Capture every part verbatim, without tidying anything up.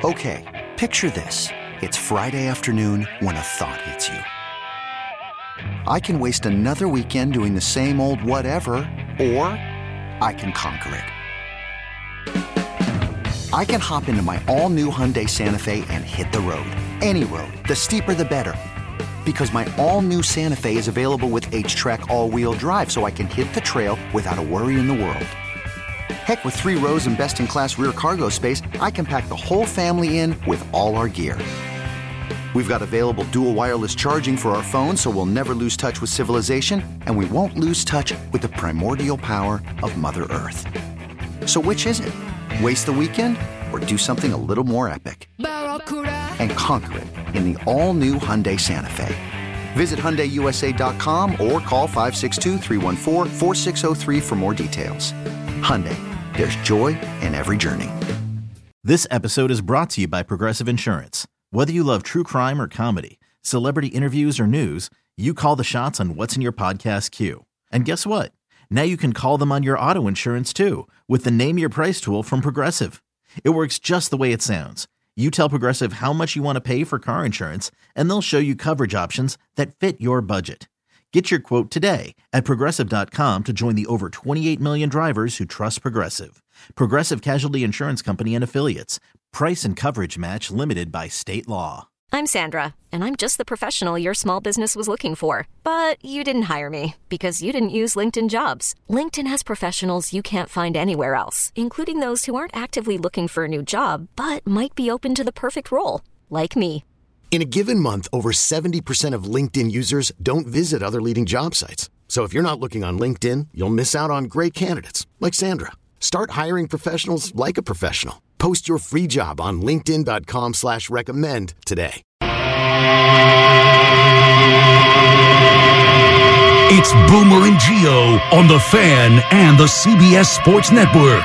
Okay, picture this. It's Friday afternoon when a thought hits you. I can waste another weekend doing the same old whatever, or I can conquer it. I can hop into my all-new Hyundai Santa Fe and hit the road. Any road. The steeper, the better. Because my all-new Santa Fe is available with H-Track all-wheel drive, so I can hit the trail without a worry in the world. Heck, with three rows and best-in-class rear cargo space, I can pack the whole family in with all our gear. We've got available dual wireless charging for our phones, so we'll never lose touch with civilization, and we won't lose touch with the primordial power of Mother Earth. So which is it? Waste the weekend or do something a little more epic? And conquer it in the all-new Hyundai Santa Fe. Visit Hyundai U S A dot com or call five six two, three one four, four six zero three for more details. Hyundai, there's joy in every journey. This episode is brought to you by Progressive Insurance. Whether you love true crime or comedy, celebrity interviews or news, you call the shots on what's in your podcast queue. And guess what? Now you can call them on your auto insurance too with the Name Your Price tool from Progressive. It works just the way it sounds. You tell Progressive how much you want to pay for car insurance, and they'll show you coverage options that fit your budget. Get your quote today at Progressive dot com to join the over twenty-eight million drivers who trust Progressive. Progressive Casualty Insurance Company and Affiliates. Price and coverage match limited by state law. I'm Sandra, and I'm just the professional your small business was looking for. But you didn't hire me because you didn't use LinkedIn Jobs. LinkedIn has professionals you can't find anywhere else, including those who aren't actively looking for a new job, but might be open to the perfect role, like me. In a given month, over seventy percent of LinkedIn users don't visit other leading job sites. So if you're not looking on LinkedIn, you'll miss out on great candidates like Sandra. Start hiring professionals like a professional. Post your free job on linkedin dot com slash recommend today. It's Boomer and Gio on The Fan and the C B S Sports Network.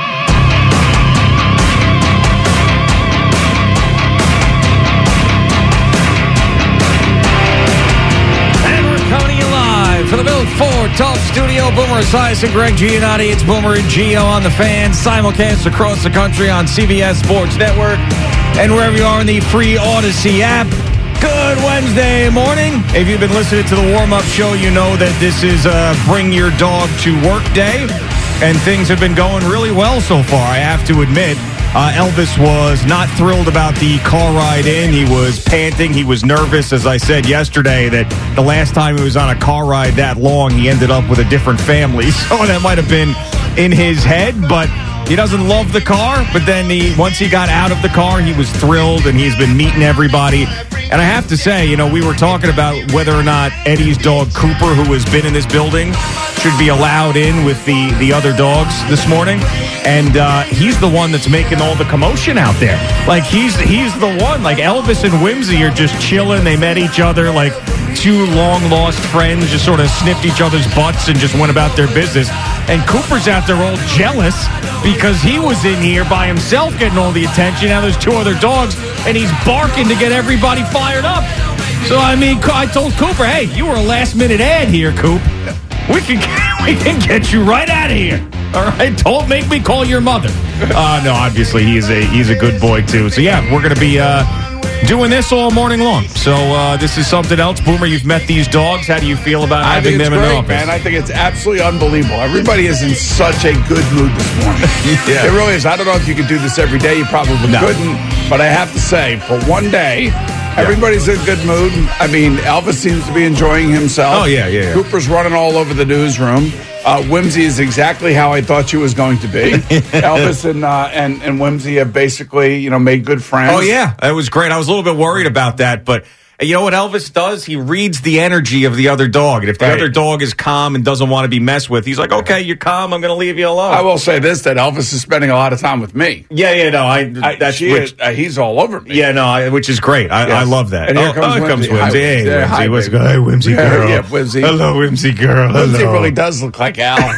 For the Built Ford Talk Studio, Boomer Esiason and Greg Giannotti. It's Boomer and Gio on The Fan, simulcast across the country on C B S Sports Network and wherever you are in the free Odyssey app. Good Wednesday morning. If you've been listening to the warm-up show, you know that this is a Bring Your Dog to Work day, and things have been going really well so far, I have to admit. Uh, Elvis was not thrilled about the car ride in. He was panting. He was nervous, as I said yesterday, that the last time he was on a car ride that long, he ended up with a different family. So that might have been in his head, but he doesn't love the car. But then he, once he got out of the car, he was thrilled, and he's been meeting everybody. And I have to say, you know, we were talking about whether or not Eddie's dog, Cooper, who has been in this building, should be allowed in with the, the other dogs this morning. And uh, he's the one that's making all the commotion out there. Like, he's he's the one. Like, Elvis and Whimsy are just chilling. They met each other like two long-lost friends, just sort of sniffed each other's butts and just went about their business. And Cooper's out there all jealous because he was in here by himself getting all the attention. Now there's two other dogs, and he's barking to get everybody fired up. So, I mean, I told Cooper, hey, you were a last-minute ad here, Coop. We can, we can get you right out of here. All right, don't make me call your mother. Uh, no, obviously he's a he's a good boy too. So yeah, we're gonna be uh, doing this all morning long. So uh, this is something else. Boomer, you've met these dogs. How do you feel about I having think them it's in great, the office? Man, I think it's absolutely unbelievable. Everybody is in such a good mood this morning. Yeah. It really is. I don't know if you could do this every day. You probably no. couldn't. But I have to say, for one day, everybody's in a good mood. I mean, Elvis seems to be enjoying himself. Oh, yeah, yeah. yeah. Cooper's running all over the newsroom. Uh, Whimsy is exactly how I thought she was going to be. Elvis and, uh, and and Whimsy have basically, you know, made good friends. Oh, yeah. That was great. I was a little bit worried about that, but you know what Elvis does? He reads the energy of the other dog. And if the right. other dog is calm and doesn't want to be messed with, he's like, okay, you're calm. I'm going to leave you alone. I will say this, that Elvis is spending a lot of time with me. Yeah, yeah, no. I, I that's she which, is, uh, He's all over me. Yeah, no, I, which is great. I, yes. I love that. And here oh, comes, oh, here Whimsy. comes Whimsy. Hi, Hey, Whimsy. Whimsy. Hi, What's baby. going on? Hey, Whimsy girl. Yeah, Whimsy. Hello, Whimsy girl. Hello. Whimsy really does look like Al.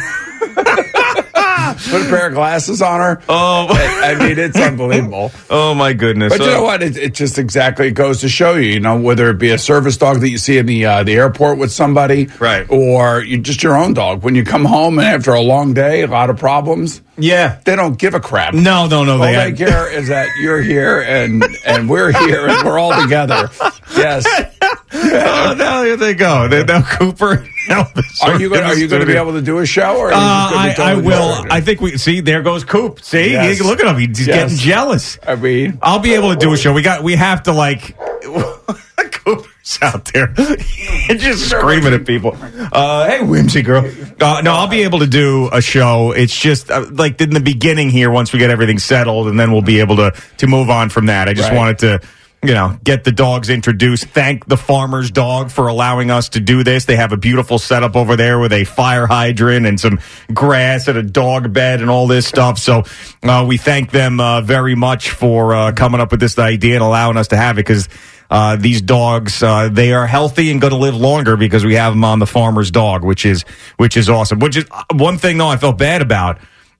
Put a pair of glasses on her. Oh, I, I mean, it's unbelievable. Oh, my goodness. But uh, you know what? It, it just exactly goes to show you, you know, whether it be a service dog that you see in the uh, the airport with somebody, right, or you, just your own dog. When you come home and after a long day, a lot of problems, Yeah. They don't give a crap. No, no, no. All they, they care is that you're here and and we're here and we're all together. Yes. Oh, now here they go. They, now Cooper. Elvis are you going? Are you going to be able to do a show? Or are you uh, just I, totally I will. I think we see. There goes Coop. See, yes. Look at him. He's yes. getting jealous. I mean, I'll be able to do a show. We got. We have to like. Cooper's out there just screaming at people. Uh, hey, whimsy girl. Uh, no, I'll be able to do a show. It's just uh, like in the beginning here. Once we get everything settled, and then we'll be able to to move on from that. I just right. wanted to. You know, get the dogs introduced. Thank the farmer's dog for allowing us to do this. They have a beautiful setup over there with a fire hydrant and some grass and a dog bed and all this stuff. So uh, we thank them uh, very much for uh, coming up with this idea and allowing us to have it because uh, these dogs, uh, they are healthy and going to live longer because we have them on the farmer's dog, which is which is awesome. Which is uh, one thing, though, I felt bad about.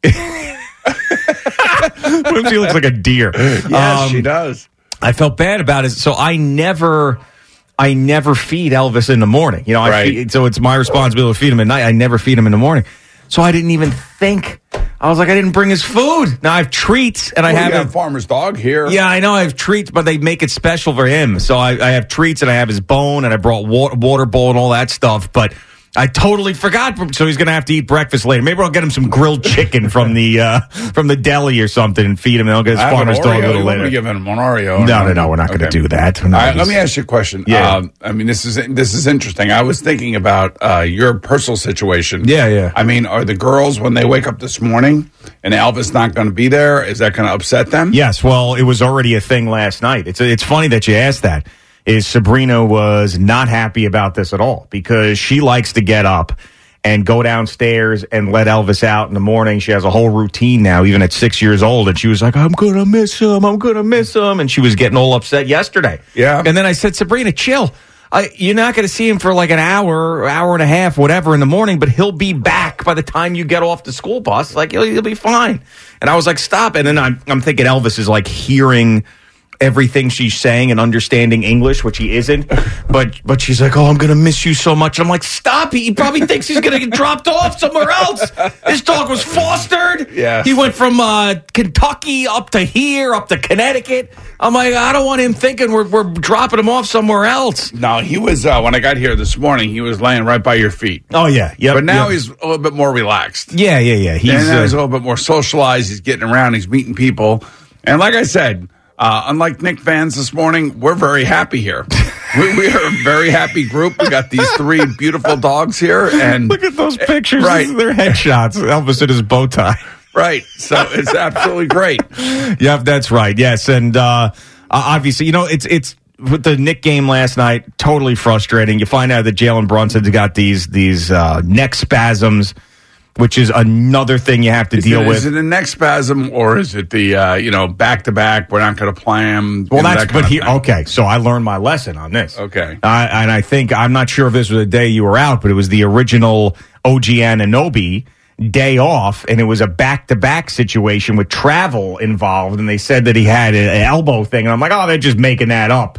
Whimsy looks like a deer. Yes, um, she does. I felt bad about it, so I never, I never feed Elvis in the morning. You know, I right. feed, so it's my responsibility to feed him at night. I never feed him in the morning, so I didn't even think. I was like, I didn't bring his food. Now I have treats, and well, I have you a have farmer's dog here. Yeah, I know I have treats, but they make it special for him. So I, I have treats, and I have his bone, and I brought water, water bowl and all that stuff, but. I totally forgot, so he's going to have to eat breakfast later. Maybe I'll get him some grilled chicken from the uh, from the deli or something and feed him, and I'll get his farmer's dog a little later. I'm give him an Oreo. No, no, no, we're not okay. going to do that. All right, let me ask you a question. Yeah. Um, I mean, this is this is interesting. I was thinking about uh, your personal situation. Yeah, yeah. I mean, are the girls, when they wake up this morning and Elvis not going to be there, is that going to upset them? Yes, well, it was already a thing last night. It's It's funny that you asked that. Is Sabrina was not happy about this at all because she likes to get up and go downstairs and let Elvis out in the morning. She has a whole routine now, even at six years old. And she was like, I'm going to miss him. I'm going to miss him. And she was getting all upset yesterday. Yeah. And then I said, Sabrina, chill. I, you're not going to see him for like an hour, hour and a half, whatever in the morning, but he'll be back by the time you get off the school bus. Like, he'll, he'll be fine. And I was like, stop. And then I'm, I'm thinking Elvis is like hearing everything she's saying and understanding English, which he isn't. But but she's like, oh, I'm going to miss you so much. I'm like, stop. He probably thinks he's going to get dropped off somewhere else. This dog was fostered. Yes. He went from uh, Kentucky up to here, up to Connecticut. I'm like, I don't want him thinking we're we're dropping him off somewhere else. No, he was, uh, when I got here this morning, he was laying right by your feet. Oh, yeah. Yep, but now yep. he's a little bit more relaxed. Yeah, yeah, yeah. He's, and now uh, he's a little bit more socialized. He's getting around. He's meeting people. And like I said, Uh, unlike Nick fans this morning, we're very happy here. we, we are a very happy group. We got these three beautiful dogs here, and look at those pictures. Right, they're headshots. Elvis in his bow tie. Right, so it's absolutely great. Yep, that's right. Yes, and uh, obviously, you know, it's it's with the Nick game last night. Totally frustrating. You find out that Jalen Brunson's got these these uh, neck spasms, which is another thing you have to is deal it, with. Is it a neck spasm or is it the, uh, you know, back-to-back, we're not going to play him? Well, that's, that but he, okay, so I learned my lesson on this. Okay. Uh, and I think, I'm not sure if this was the day you were out, but it was the original O G Anunoby day off, and it was a back-to-back situation with travel involved, and they said that he had an elbow thing, and I'm like, oh, they're just making that up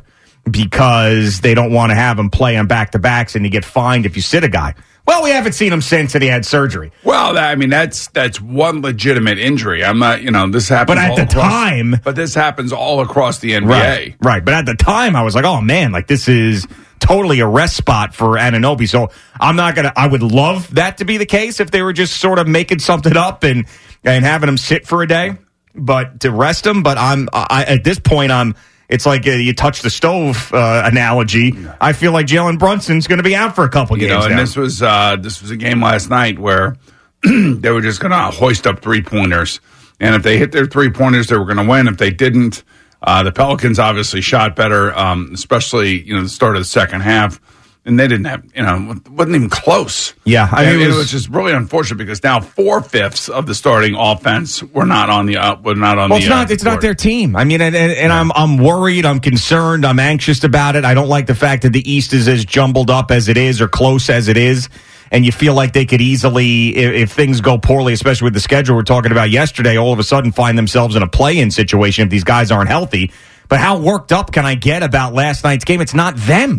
because they don't want to have him play on back-to-backs, and you get fined if you sit a guy. Well, we haven't seen him since, and he had surgery. Well, I mean, that's that's one legitimate injury. I'm not, you know, this happens. But at all the across, time, but this happens all across the N B A. Right, right. But at the time, I was like, oh man, like this is totally a rest spot for Anunoby. So I'm not gonna. I would love that to be the case if they were just sort of making something up and and having him sit for a day, but to rest him. But I'm I, at this point, I'm. It's like uh, you touch the stove uh, analogy. I feel like Jalen Brunson's going to be out for a couple you games. know, and now. this was uh, this was a game last night where they were just going to hoist up three pointers, and if they hit their three pointers, they were going to win. If they didn't, uh, the Pelicans obviously shot better, um, especially you know the start of the second half. And they didn't have, you know, wasn't even close. Yeah, I mean, and it was, it was just really unfortunate because now four fifths of the starting offense were not on the, uh, were not on well, the. It's not, uh, it's not their team. I mean, and, and, and yeah. I'm, I'm worried, I'm concerned, I'm anxious about it. I don't like the fact that the East is as jumbled up as it is, or close as it is, and you feel like they could easily, if, if things go poorly, especially with the schedule we're talking about yesterday, all of a sudden find themselves in a play-in situation if these guys aren't healthy. But how worked up can I get about last night's game? It's not them.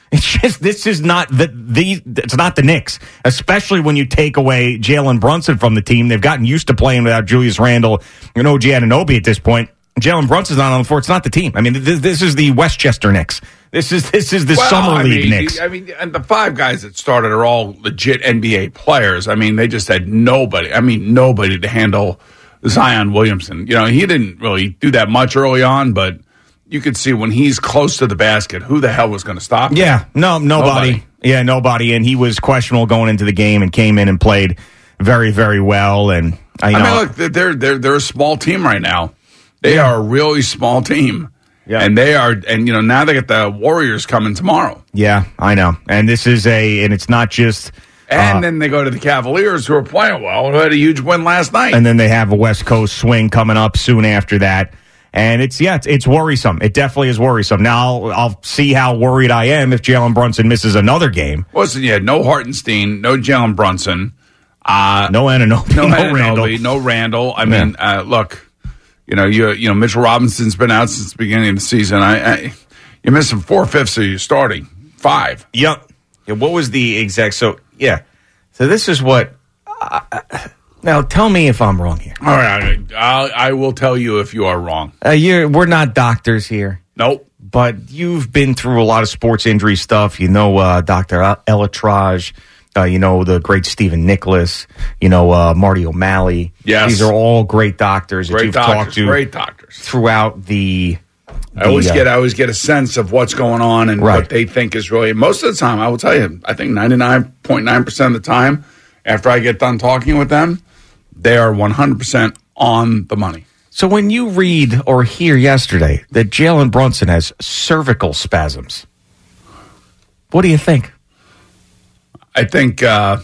It's just this is not the the it's not the Knicks, especially when you take away Jalen Brunson from the team. They've gotten used to playing without Julius Randle and O G Anunoby at this point. Jalen Brunson's not on the floor. It's not the team. I mean, this, this is the Westchester Knicks. This is this is the well, summer I league mean, Knicks. I mean, and the five guys that started are all legit N B A players. I mean, they just had nobody. I mean, nobody to handle Zion Williamson. You know, he didn't really do that much early on, but you could see when he's close to the basket, who the hell was going to stop him? Yeah, no, nobody. nobody. Yeah, nobody. And he was questionable going into the game and came in and played very, very well. And I, I know, mean, look, they're they're they're a small team right now. They yeah. are a really small team. Yeah. And they are, and you know, now they got the Warriors coming tomorrow. Yeah, I know. And this is a, and it's not just. And uh, then they go to the Cavaliers, who are playing well, who had a huge win last night. And then they have a West Coast swing coming up soon after that. And it's, yeah, it's, it's worrisome. It definitely is worrisome. Now, I'll, I'll see how worried I am if Jalen Brunson misses another game. Listen, yeah, no Hartenstein, no Jalen Brunson. Uh, no Anunoby, no, no Anunoby, Randall. No Randall. I mean, yeah. uh, look, you know, you you know, Mitchell Robinson's been out since the beginning of the season. I, I You're missing four-fifths of your starting. Five. Yep. Yeah, what was the exact, so, yeah. So this is what, uh, now tell me if I'm wrong here. All right, I'll, I will tell you if you are wrong. Uh, you're, we're not doctors here. Nope. But you've been through a lot of sports injury stuff. You know uh, Doctor Elatraj. Uh, you know the great Stephen Nicholas. You know uh, Marty O'Malley. Yes. These are all great doctors great that you've doctors, talked to great doctors. throughout the... I always uh, get I always get a sense of what's going on and right. what they think is really. Most of the time, I will tell you, I think ninety-nine point nine percent of the time, after I get done talking with them, they are one hundred percent on the money. So when you read or hear yesterday that Jalen Brunson has cervical spasms, what do you think? I think uh,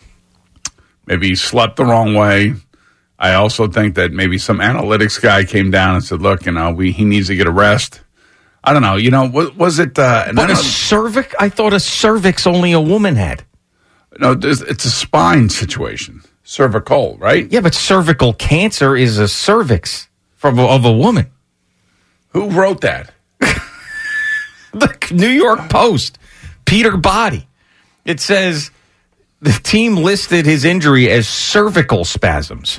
maybe he slept the wrong way. I also think that maybe some analytics guy came down and said, look, you know, we he needs to get a rest. I don't know. You know, was, was it... Uh, but a cervix? I thought a cervix only a woman had. No, it's a spine situation. Cervical, right? Yeah, but cervical cancer is a cervix from, of a woman. Who wrote that? The New York Post. Peter Body. It says the team listed his injury as cervical spasms.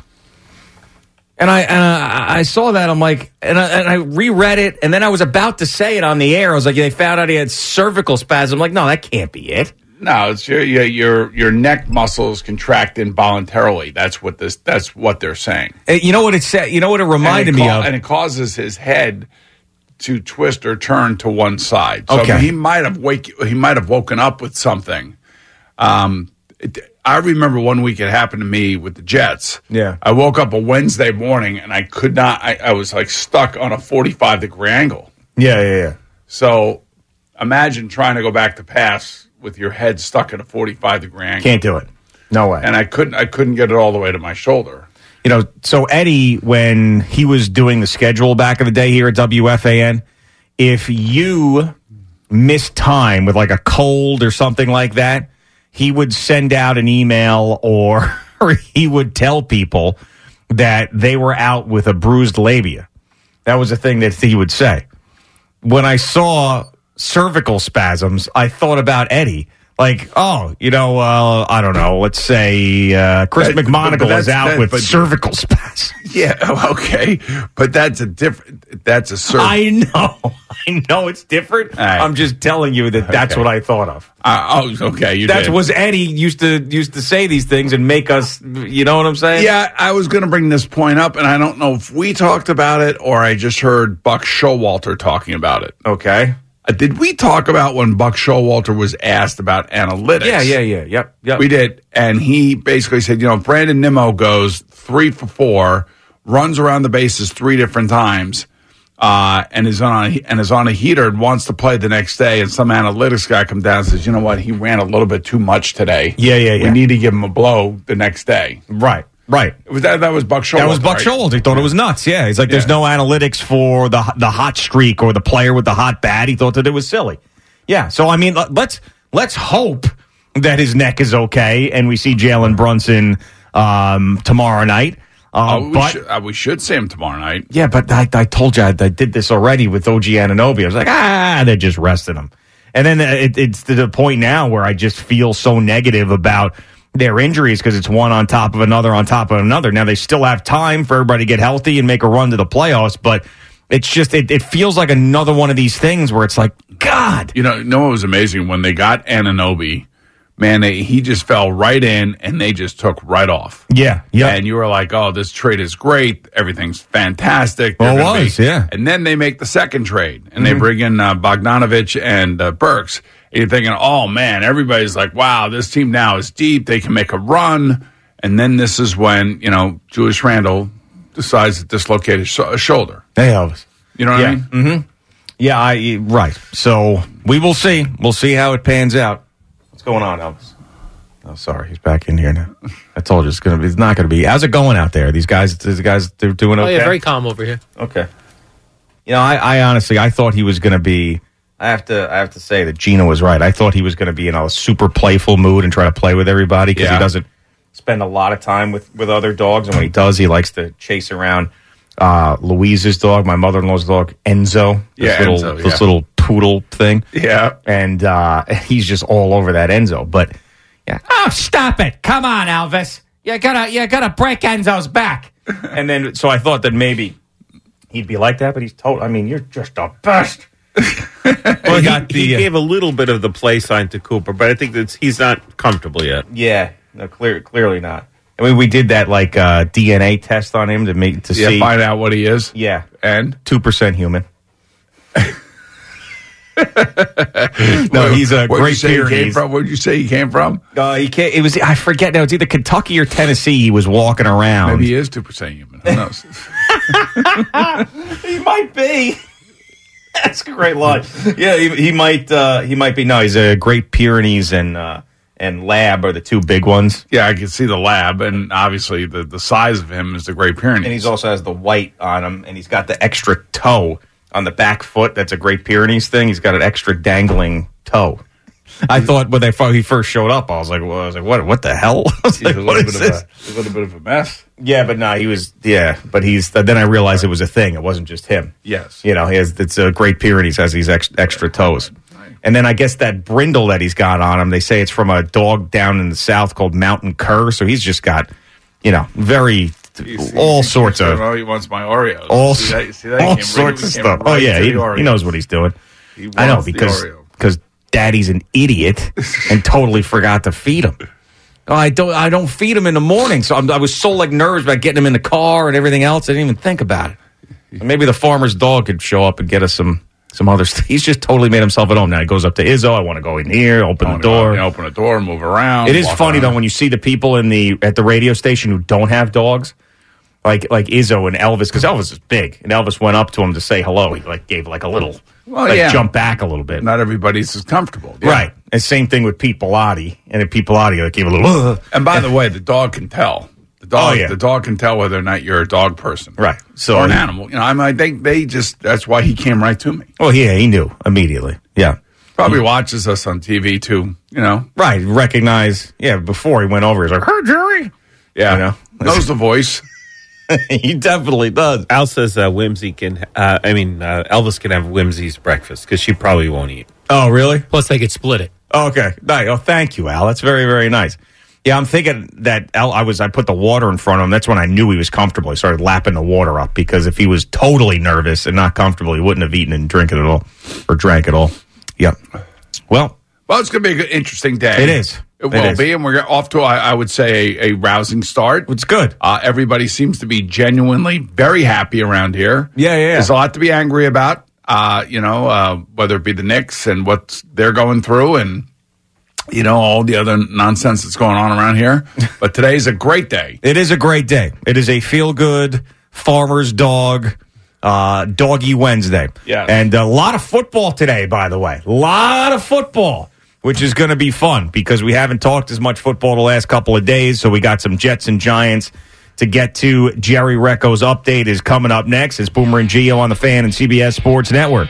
And I and I, I saw that. I'm like, and I, and I reread it, and then I was about to say it on the air. I was like, they found out he had cervical spasm. I'm like, no, that can't be it. No, it's your your your, your neck muscles contract involuntarily. That's what this. That's what they're saying. You know what it said? You know what it reminded it me ca- of? And it causes his head to twist or turn to one side. So okay. he might have wake. He might have woken up with something. Um. It, I remember one week it happened to me with the Jets. Yeah. I woke up a Wednesday morning and I could not, I, I was like stuck on a forty-five degree angle. Yeah, yeah, yeah. So imagine trying to go back to pass with your head stuck at a forty-five degree angle. Can't do it. No way. And I couldn't, I couldn't get it all the way to my shoulder. You know, so Eddie, when he was doing the schedule back in the day here at W F A N, if you missed time with like a cold or something like that, he would send out an email or, or he would tell people that they were out with a bruised labia. That was the thing that he would say. When I saw cervical spasms, I thought about Eddie. Like, oh, you know, uh, I don't know. Let's say uh, Chris that, McMonagle is out that, with cervical spasms. Yeah, okay, but that's a different. That's a cervical. I know, I know it's different. Right. I'm just telling you that that's okay. What I thought of. Uh, oh, okay, you. That did. was Eddie used to used to say these things and make us. You know what I'm saying? Yeah, I was going to bring this point up, and I don't know if we talked about it or I just heard Buck Showalter talking about it. Okay. Uh, did we talk about when Buck Showalter was asked about analytics? Yeah, yeah, yeah. Yep, yep. We did. And he basically said, you know, Brandon Nimmo goes three for four, runs around the bases three different times, uh, and is on a, and is on a heater and wants to play the next day. And some analytics guy comes down and says, you know what, he ran a little bit too much today. Yeah, yeah, yeah. We need to give him a blow the next day. Right. Right. It was that, that was Buck Showalter. That was Buck right? Showalter. He thought it was nuts. Yeah. He's like, there's yeah. no analytics for the the hot streak or the player with the hot bat. He thought that it was silly. Yeah. So, I mean, let's let's hope that his neck is okay and we see Jalen Brunson um, tomorrow night. Uh, oh, we, but, should, uh, we should see him tomorrow night. Yeah, but I, I told you I, I did this already with O G Anunoby. I was like, ah, they're just resting him. And then it, it's to the point now where I just feel so negative about their injuries because it's one on top of another on top of another. Now, they still have time for everybody to get healthy and make a run to the playoffs, but it's just, it, it feels like another one of these things where it's like, God. You know, you know what was amazing? When they got Anunoby, man, they, he just fell right in, and they just took right off. Yeah, yeah. And you were like, oh, this trade is great. Everything's fantastic. Well, it was, be. yeah. And then they make the second trade, and Mm-hmm. they bring in uh, Bogdanovich and uh, Burks. And you're thinking, oh, man, everybody's like, wow, this team now is deep. They can make a run. And then this is when, you know, Julius Randle decides to dislocate his sh- shoulder. Hey, Elvis. You know what yeah. I mean? Mm-hmm. Yeah, I right. So we will see. We'll see how it pans out. What's going on, Elvis? Oh, sorry, he's back in here now. I told you it's gonna be. It's not gonna be. How's it going out there? These guys, these guys, they're doing okay. Oh yeah, very calm over here. Okay. You know, I, I honestly, I thought he was gonna be. I have to, I have to say that Gina was right. I thought he was gonna be in a super playful mood and try to play with everybody because Yeah. he doesn't spend a lot of time with with other dogs, and when he does, he likes to chase around. Uh, Louise's dog, my mother-in-law's dog, Enzo. This Yeah, little, Enzo, this yeah. little poodle thing. Yeah. And uh, he's just all over that Enzo. But yeah, oh, stop it! Come on, Elvis. You gotta, you gotta break Enzo's back. And then, so I thought that maybe he'd be like that, but he's told. I mean, you're just the best. Well, he, got the, he uh, gave a little bit of the play sign to Cooper, but I think that he's not comfortable yet. Yeah, no, clear, clearly not. I mean, we did that like uh, D N A test on him to make to Yeah, see. find out what he is. Yeah, And? two percent human. No, he's a Where'd you great say he came Pyrenees. from? Where'd you say he came from? Uh, he can't, it was I forget now. It's either Kentucky or Tennessee. He was walking around. Maybe he is two percent human. Who knows? He might be. That's a great line. Yeah, he, he might. Uh, he might be. No, he's a Great Pyrenees and uh, and Lab are the two big ones. Yeah, I can see the lab, and obviously the, the size of him is the Great Pyrenees. And he also has the white on him, and he's got the extra toe on the back foot. That's a Great Pyrenees thing. He's got an extra dangling toe. I thought when they he first showed up, I was like, well, I was like, what? What the hell? I was He's like, a what little is bit of this? a, a little bit of a mess. Yeah, but no, he was. Yeah, but he's. Then I realized it was a thing. It wasn't just him. Yes. You know, he has. It's a Great Pyrenees has these ex, extra toes. And then I guess that brindle that he's got on him, they say it's from a dog down in the south called Mountain Cur. So he's just got, you know, very You see- all you sorts see- of of Oh, he wants my Oreos. all, see that, see that? He all came sorts right- of he came stuff. right Oh yeah, to he, the Oreos. he knows what he's doing. He I know wants the because Oreo. because Daddy's an idiot and totally forgot to feed him. Oh, I don't. I don't feed him in the morning, so I'm, I was so like nervous about getting him in the car and everything else. I didn't even think about it. Maybe the farmer's dog could show up and get us some some other stuff. He's just totally made himself at home now. He goes up to Izzo. I want to go in here, open I the wanna go door. out and open a door, move around. It is walk funny around. though when you see the people in the at the radio station who don't have dogs, like like Izzo and Elvis, because Elvis is big, and Elvis went up to him to say hello. He like gave like a little, Well, like yeah. jump back a little bit. Not everybody's as comfortable. Yeah. Right. And same thing with Pete Bellotti. And then Pete Bellotti like gave a little. Uh, And by the way, the dog can tell. The dog, Oh, yeah. the dog can tell whether or not you're a dog person, right. So or an animal. You know, I mean, I think they just that's why he came right to me. Well, yeah, he knew immediately. Yeah. Probably watches us on T V too. You know, Right. Recognize. Yeah. Before he went over, he's like, "Hey, Jerry." yeah, You know? knows the voice. He definitely does. Al says uh, Whimsy can, uh, I mean, uh, Elvis can have Whimsy's breakfast because she probably won't eat. Oh, really? Plus, they could split it. Okay. Nice. Oh, thank you, Al. That's very, very nice. Yeah, I'm thinking that Al, I was. I put the water in front of him. That's when I knew he was comfortable. I started lapping the water up because if he was totally nervous and not comfortable, he wouldn't have eaten and drank it at all or drank it all. Yep. Well, Well, it's going to be an interesting day. It is. It It will is. be, and we're off to, I, I would say, a, a rousing start. it's good. Uh, everybody seems to be genuinely very happy around here. Yeah, yeah, yeah. There's a lot to be angry about, uh, you know, uh, whether it be the Knicks and what they're going through and, you know, all the other nonsense that's going on around here. But today's a great day. It is a great day. It is a feel-good farmer's dog, uh, doggy Wednesday. Yeah. And a lot of football today, by the way. A lot of football, which is going to be fun because we haven't talked as much football the last couple of days, so we got some Jets and Giants to get to. Jerry Recco's update is coming up next. It's Boomer and Gio on the Fan and C B S Sports Network.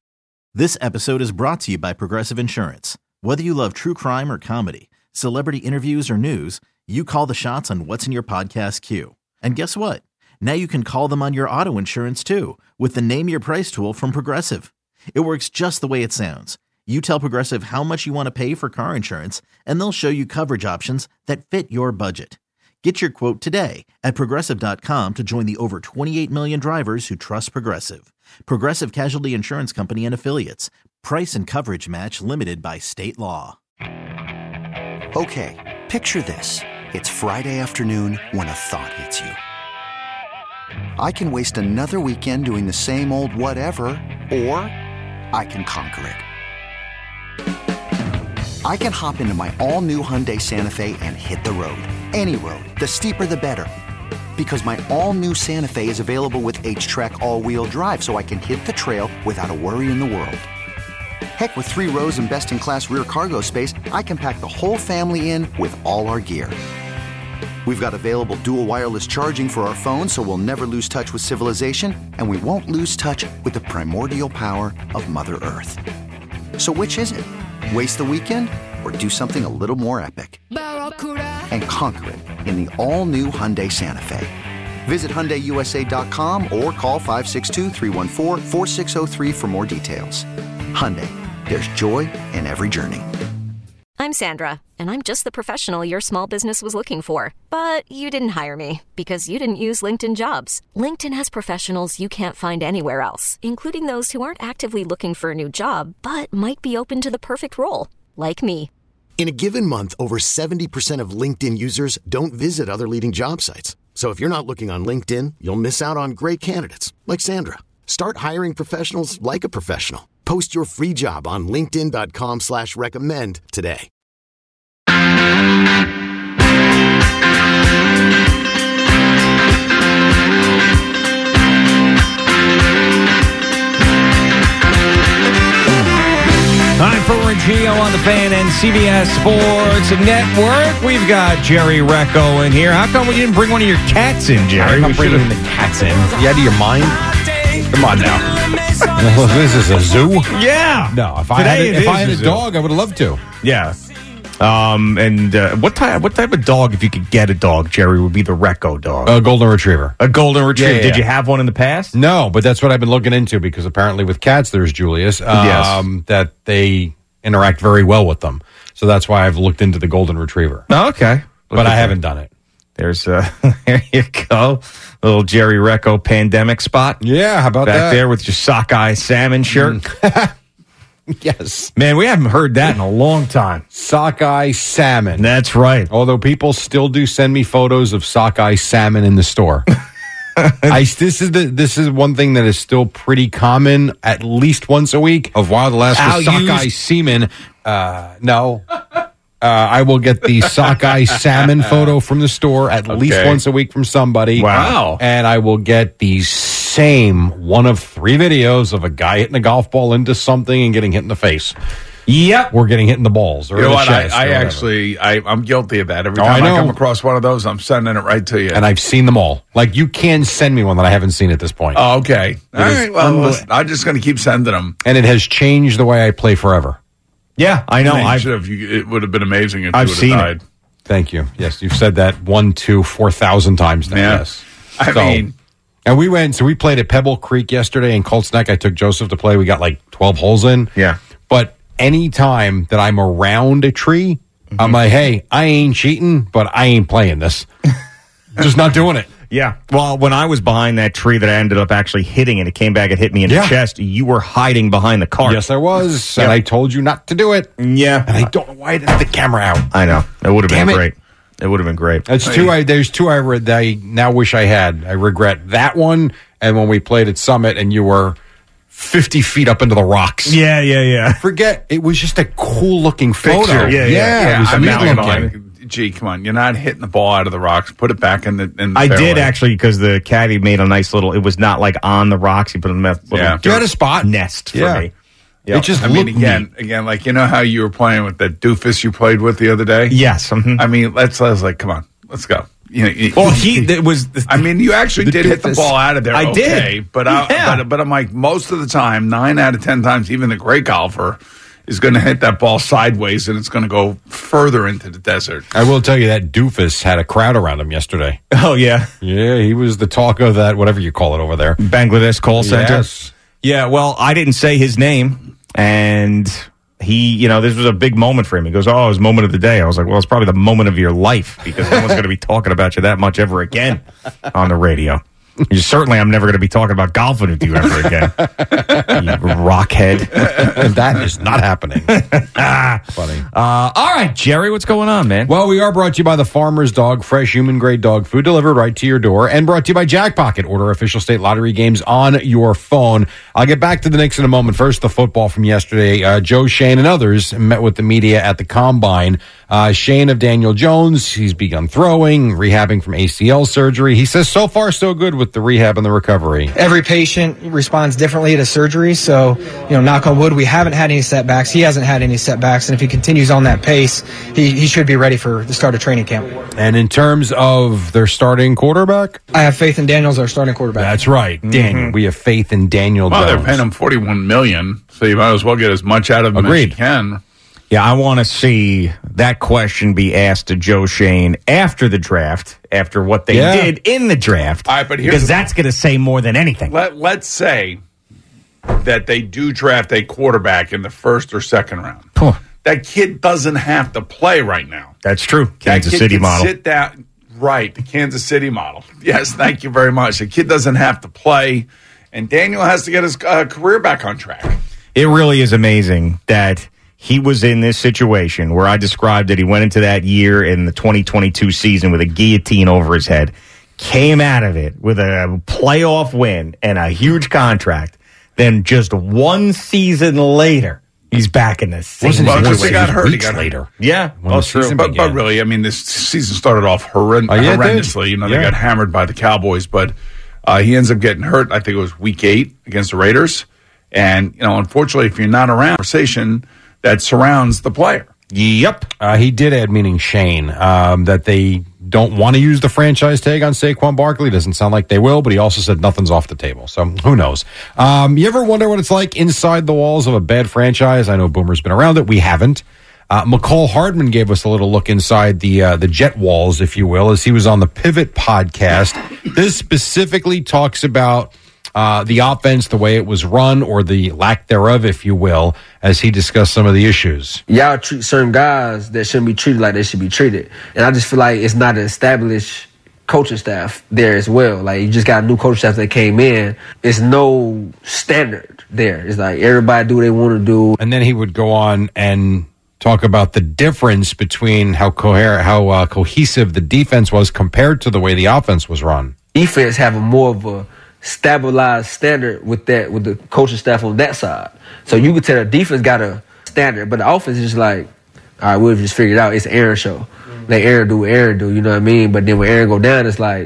This episode is brought to you by Progressive Insurance. Whether you love true crime or comedy, celebrity interviews or news, you call the shots on what's in your podcast queue. And guess what? Now you can call them on your auto insurance too with the Name Your Price tool from Progressive. It works just the way it sounds. You tell Progressive how much you want to pay for car insurance, and they'll show you coverage options that fit your budget. Get your quote today at Progressive dot com to join the over twenty-eight million drivers who trust Progressive. Progressive Casualty Insurance Company and Affiliates. Price and coverage match limited by state law. Okay, picture this. It's Friday afternoon when a thought hits you. I can waste another weekend doing the same old whatever, or I can conquer it. I can hop into my all-new Hyundai Santa Fe and hit the road. Any road. The steeper the better. Because my all-new Santa Fe is available with H-Track all-wheel drive, so I can hit the trail without a worry in the world. Heck, with three rows and best-in-class rear cargo space, I can pack the whole family in with all our gear. We've got available dual wireless charging for our phones, so we'll never lose touch with civilization, and we won't lose touch with the primordial power of Mother Earth. So which is it? Waste the weekend or do something a little more epic? And conquer it in the all-new Hyundai Santa Fe. Visit Hyundai U S A dot com or call five six two, three one four, four six zero three for more details. Hyundai, there's joy in every journey. I'm Sandra, and I'm just the professional your small business was looking for. But you didn't hire me because you didn't use LinkedIn Jobs. LinkedIn has professionals you can't find anywhere else, including those who aren't actively looking for a new job, but might be open to the perfect role, like me. In a given month, over seventy percent of LinkedIn users don't visit other leading job sites. So if you're not looking on LinkedIn, you'll miss out on great candidates like Sandra. Start hiring professionals like a professional. Post your free job on linkedin dot com slash recommend today. Hi, for Gio on the Fan and C B S Sports Network. We've got Jerry Recco in here. How come we didn't bring one of your cats in, Jerry? I'm not bringing the cats in. You out of your mind? Come on now. This is a zoo? Yeah. No, if I Today had, a, if is I had a a zoo. dog, I would have loved to. Yeah. Um, and uh, what type what type of dog, if you could get a dog, Jerry, would be the Recco dog? A golden retriever. A golden retriever. Yeah, yeah, Did yeah. you have one in the past? No, but that's what I've been looking into because apparently with cats, there's Julius, um, Yes. that they interact very well with them. So that's why I've looked into the golden retriever. Oh, okay. But I haven't done it. There's, uh, there you go. Little Jerry Recco pandemic spot. Yeah, how about Back that? there with your sockeye salmon shirt. Yes. Man, we haven't heard that in a long time. Sockeye salmon. That's right. Although people still do send me photos of sockeye salmon in the store. I, this is the this is one thing that is still pretty common at least once a week. Of Wild Alaska Al sockeye used- semen. Uh, no. Uh, I will get the sockeye salmon photo from the store at least Okay. once a week from somebody. Wow. And I will get the same one of three videos of a guy hitting a golf ball into something and getting hit in the face. Yep. Or getting hit in the balls. Or You know the what? I, chest or I whatever. actually, I, I'm guilty of that. Every Oh, I time I, know. come across one of those, I'm sending it right to you. And I've seen them all. Like, you can send me one that I haven't seen at this point. oh, okay. All is right. Well, unbel- listen, I'm just going to keep sending them. And it has changed the way I play forever. Yeah, I know. I mean, I've, should have, you, it would have been amazing if I've you would seen it. have died. Thank you. Yes, you've said that one, two, four thousand times now. Yeah. Yes. I So- mean, And we went, so we played at Pebble Creek yesterday in Colts Neck. I took Joseph to play. We got like twelve holes in. Yeah. But any time that I'm around a tree, Mm-hmm. I'm like, hey, I ain't cheating, but I ain't playing this. Just not doing it. yeah. Well, when I was behind that tree that I ended up actually hitting and it came back and hit me in Yeah. the chest, you were hiding behind the cart. Yes, I was. Yep. And I told you not to do it. Yeah. And I don't know why I didn't have the camera out. I know. It would have been Damn it. great. It would have been great. That's two. I, there's two I, re- that I now wish I had. I regret that one, and when we played at Summit, and you were fifty feet up into the rocks. Yeah, yeah, yeah. Forget it was just a cool looking photo. Picture, yeah, yeah. it was I mean, neat come looking. on. Gee, come on. You're not hitting the ball out of the rocks. Put it back in the, in the I fairway. did actually because the caddy made a nice little. It was not like on the rocks. He put a little Yeah. dirt You had a spot. nest for Yeah. me. Yep. It just I mean, looked again, neat. again, like, you know how you were playing with that doofus you played with the other day? Yes. mhm. I mean, let's, I was like, come on, let's go. You know, you- Well, he it was. I mean, you actually The did hit the doofus. ball out of there. I okay, did. but, I, Yeah. but but I'm like, most of the time, nine out of ten times, even the great golfer is going to hit that ball sideways, and it's going to go further into the desert. I will tell you that doofus had a crowd around him yesterday. Oh yeah, Yeah, he was the talk of that, whatever you call it over there. Bangladesh call center. Yes. Yeah. Well, I didn't say his name, and he, you know, this was a big moment for him. He goes, oh, it was moment of the day. I was like, well, it's probably the moment of your life because no one's going to be talking about you that much ever again on the radio. You, certainly, I'm never going to be talking about golfing with you ever again. You rockhead. That is not happening. Funny. Uh, all right, Jerry, what's going on, man? Well, we are brought to you by the Farmer's Dog, fresh human-grade dog food delivered right to your door, and brought to you by Jackpocket. Order official state lottery games on your phone. I'll get back to the Knicks in a moment. First, the football from yesterday. Uh, Joe Shane and others met with the media at the Combine. Uh, Shane of Daniel Jones, he's begun throwing, rehabbing from A C L surgery. He says so far so good with the rehab and the recovery. Every patient responds differently to surgery, so, you know, knock on wood, we haven't had any setbacks. He hasn't had any setbacks, and if he continues on that pace, he, he should be ready for the start of training camp. And in terms of their starting quarterback? I have faith in Daniel as our starting quarterback. That's right, Daniel. Mm-hmm. We have faith in Daniel well, Jones. Well, they're paying him forty-one million dollars, so you might as well get as much out of him Agreed. as you can. Yeah, I want to see that question be asked to Joe Shane after the draft, after what they Yeah. did in the draft, All right, but here's because the- that's going to say more than anything. Let, let's say that they do draft a quarterback in the first or second round. Huh. That kid doesn't have to play right now. That's true. That Kansas kid City can model. Sit down. Right, the Kansas City model. Yes, thank you very much. The kid doesn't have to play, and Daniel has to get his uh, career back on track. It really is amazing that he was in this situation where I described that he went into that year in the twenty twenty-two season with a guillotine over his head, came out of it with a playoff win and a huge contract. Then just one season later, he's back in the same Wasn't Well, he because he just got hurt. He weeks got hurt. later? Yeah, When well, the true. season But, but began. really, I mean, this season started off horrend- Oh, yeah, it did. horrendously. You know, they Yeah. got hammered by the Cowboys, but uh, he ends up getting hurt. I think it was week eight against the Raiders. And, you know, unfortunately, if you're not around, conversation that surrounds the player. Yep. Uh, he did add, meaning Shane, um, that they don't want to use the franchise tag on Saquon Barkley. Doesn't sound like they will, but he also said nothing's off the table. So who knows? Um, you ever wonder what it's like inside the walls of a bad franchise? I know Boomer's been around it. We haven't. Uh, McCall Hardman gave us a little look inside the uh, the jet walls, if you will, as he was on the Pivot podcast. This specifically talks about uh, the offense, the way it was run, or the lack thereof, if you will, as he discussed some of the issues. Y'all treat certain guys that shouldn't be treated like they should be treated. And I just feel like it's not an established coaching staff there as well. Like, you just got a new coaching staff that came in. It's no standard there. It's like everybody do what they want to do. And then he would go on and talk about the difference between how coher- how uh, cohesive the defense was compared to the way the offense was run. Defense have a more of a stabilized standard with that, with the coaching staff on that side. So you could tell the defense got a standard, but the offense is just like, all right, we've just figured it out. It's an Aaron show. Mm-hmm. Let Aaron do what Aaron do, you know what I mean? But then when Aaron go down, it's like,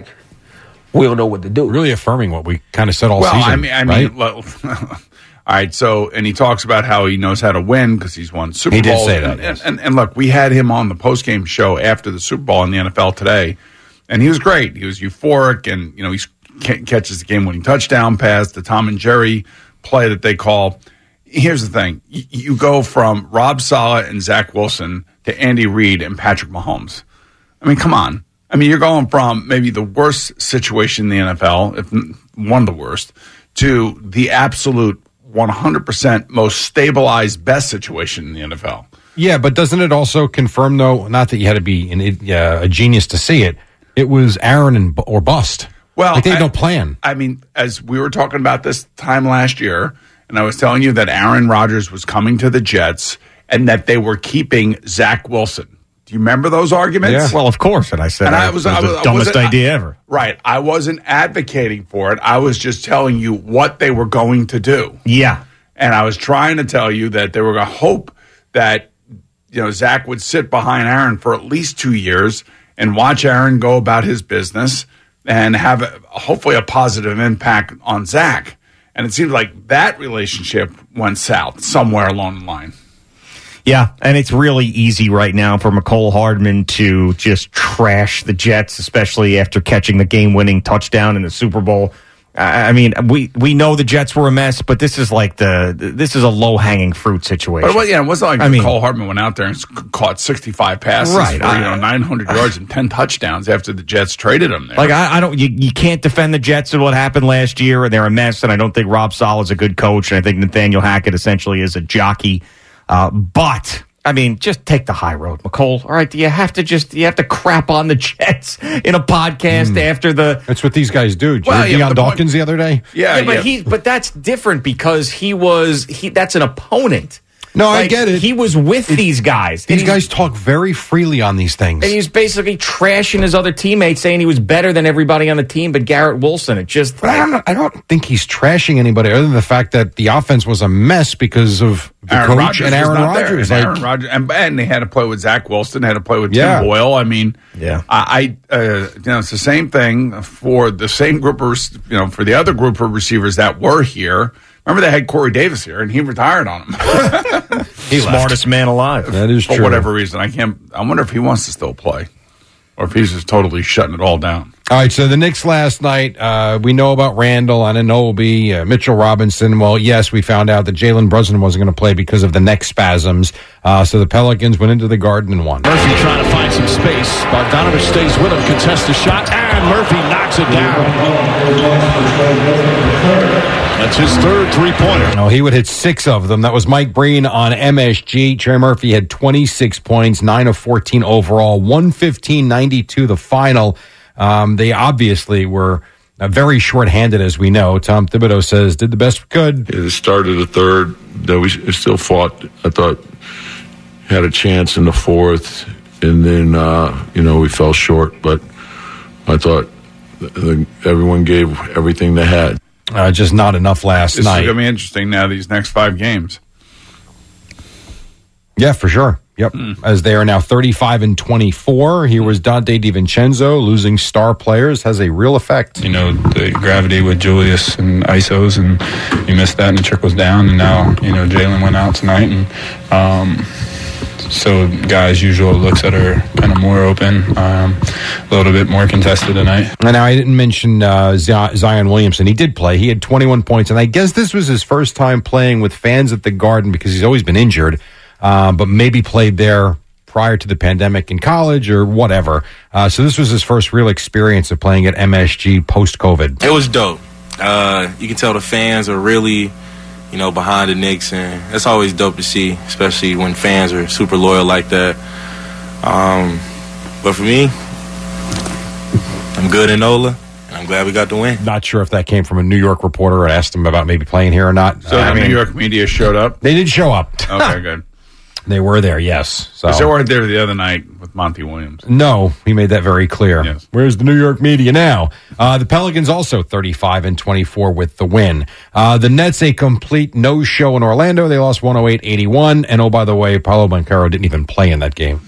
we don't know what to do. Really affirming what we kind of said all well, season. I mean, I right? mean, well, all right. So, and he talks about how he knows how to win because he's won Super He did Bowls. say that, And, yes. and, and look, we had him on the postgame show after the Super Bowl in the N F L today, and he was great. He was euphoric, and you know, he catches the game-winning touchdown pass, the Tom and Jerry play that they call. Here's the thing: you, you go from Rob Saleh and Zach Wilson to Andy Reid and Patrick Mahomes. I mean, come on. I mean, you're going from maybe the worst situation in the N F L, if one of the worst, to the absolute one hundred percent most stabilized, best situation in the N F L. Yeah, but doesn't it also confirm, though, not that you had to be an, uh, a genius to see it, it was Aaron and, or bust. Well, like they had I, no plan. I mean, as we were talking about this time last year, and I was telling you that Aaron Rodgers was coming to the Jets and that they were keeping Zach Wilson. Do you remember those arguments? Yeah. Well, of course. And I said and I, I was, it was I was the I dumbest wasn't- idea ever. Right. I wasn't advocating for it. I was just telling you what they were going to do. Yeah. And I was trying to tell you that they were going to hope that, you know, Zach would sit behind Aaron for at least two years and watch Aaron go about his business and have a, hopefully a positive impact on Zach. And it seems like that relationship went south somewhere along the line. Yeah, and it's really easy right now for McCole Hardman to just trash the Jets, especially after catching the game-winning touchdown in the Super Bowl. I mean, we, we know the Jets were a mess, but this is like the this is a low-hanging fruit situation. But well, yeah, it wasn't like I mean, Cole Hardman went out there and s- caught sixty-five passes Right, for I- you know nine hundred yards and ten touchdowns after the Jets traded him there. Like I, I don't, you, you can't defend the Jets and what happened last year, and they're a mess. And I don't think Rob Saleh is a good coach, and I think Nathaniel Hackett essentially is a jockey. Uh, but I mean, just take the high road, McCole. All right, do you have to just you have to crap on the Jets in a podcast mm. after the? That's what these guys do. Did you well, hear yeah, Deion Dawkins point, the other day? Yeah, yeah, but yeah. he but that's different because he was he. That's an opponent. No, like, I get it. He was with it, these guys. These guys talk very freely on these things. And he's basically trashing his other teammates, saying he was better than everybody on the team but Garrett Wilson. It just... But I, don't, I don't think he's trashing anybody other than the fact that the offense was a mess because of the Aaron coach Rodgers and Aaron Rodgers. And, like, Aaron Rodgers and, and they had to play with Zach Wilson, had to play with yeah. Tim Boyle. I mean, yeah. I, I uh, you know, it's the same thing for the same group of, you know, for the other group of receivers that were here. Remember they had Corey Davis here, and he retired on him. He's the smartest man alive. That is for true. For whatever reason, I can't. I wonder if he wants to still play, or if he's just totally shutting it all down. All right, so the Knicks last night, uh, we know about Randall, Anunoby, uh, Mitchell Robinson. Well, yes, we found out that Jalen Brunson wasn't going to play because of the neck spasms. Uh, so the Pelicans went into the Garden and won. Murphy trying to find some space. Bogdanovich stays with him, contests the shot, and Murphy knocks it down. That's his third three-pointer. No, he would hit six of them. That was Mike Breen on M S G. Trey Murphy had twenty-six points, nine of fourteen overall, one fifteen ninety-two the final. Um, they obviously were uh, very short-handed, as we know. Tom Thibodeau says, did the best we could. It started the third, that we still fought. I thought had a chance in the fourth, and then, uh, you know, we fell short. But I thought the, everyone gave everything they had. Uh, just not enough last this night. It's going to be interesting now, these next five games. Yeah, for sure. Yep. Mm. As they are now thirty-five and twenty-four. Here was Dante DiVincenzo. Losing star players has a real effect. You know, the gravity with Julius and I S Os, and you missed that and it trickles down. And now, you know, Jalen went out tonight. And um, so guys, usual looks that are kind of more open, um, a little bit more contested tonight. And now I didn't mention uh, Zion Williamson. He did play. He had twenty-one points. And I guess this was his first time playing with fans at the Garden because he's always been injured. Uh, but maybe played there prior to the pandemic in college or whatever. Uh, so this was his first real experience of playing at M S G post-COVID. It was dope. Uh, you can tell the fans are really, you know, behind the Knicks, and it's always dope to see, especially when fans are super loyal like that. Um, but for me, I'm good in Nola. I'm glad we got the win. Not sure if that came from a New York reporter and asked him about maybe playing here or not. So uh, the I mean, New York media showed up? They did show up. Okay, good. They were there, yes. So they weren't there the other night with Monty Williams. No, he made that very clear. Yes. Where's the New York media now? Uh, the Pelicans also thirty-five and twenty-four with the win. Uh, the Nets, a complete no-show in Orlando. They lost one oh eight eighty-one. And oh, by the way, Paolo Banchero didn't even play in that game.